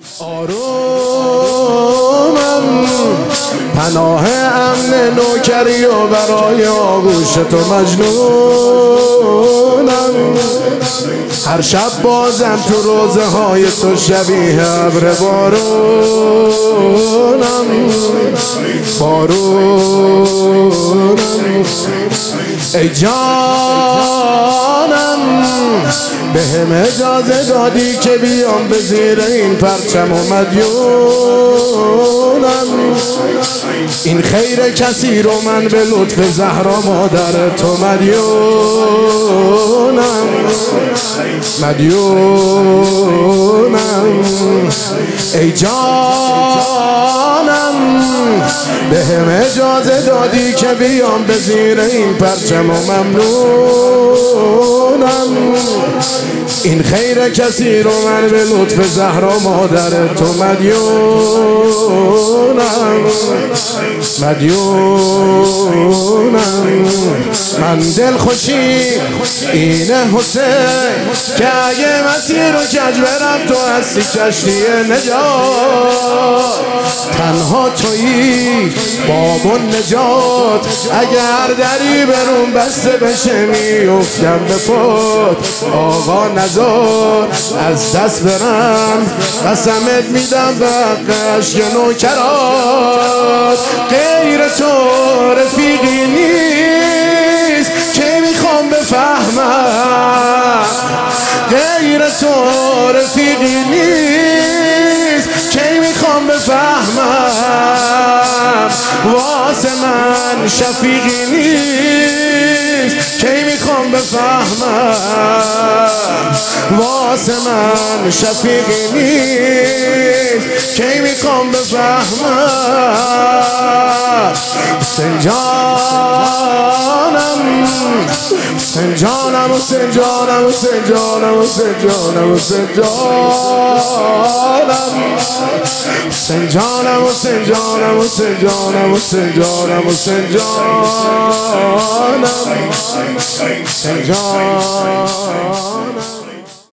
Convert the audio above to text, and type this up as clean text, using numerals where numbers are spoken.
آرومم پناه امن نوکری و برای آغوش تو مجنونم. هر شب بازم تو روزه های تو شبیه ابر بارونم. ای جانم بهم اجازه دادی که بیام به زیر این پرچم و مدیونم. این خیر کسی رو من به لطف زهرا مادر تو مدیونم. ای جانم بهم اجازه دادی که بیام به زیر این پرچم و ممنونم. این خیر کسی رو من به لطف زهرا مادر تو مدیونم. من دل خوشی اینه حسین که اگه مسیر رو کج برم تو هستی کشتی نجات. تنها تویی باب و نجات، اگر دری برون بسته بشه میفتم به پات. آقا نزار از دست برم، قسمت میدم به حق عشق نوکرات. غیر تو رفیقی نیست که میخوام بفهمم. غیر تو رفیقی نیست که میخوام بفهمم. واسه من شفیقی نیست که میخوام بفهمم. واسه من شفیقی نیست که میخوام بفهمم. سنجانم سنجانم سنجانم سنجانم سنجانم سنجانم سنجانم سنجانم سنجانم سنجانم سنجانم.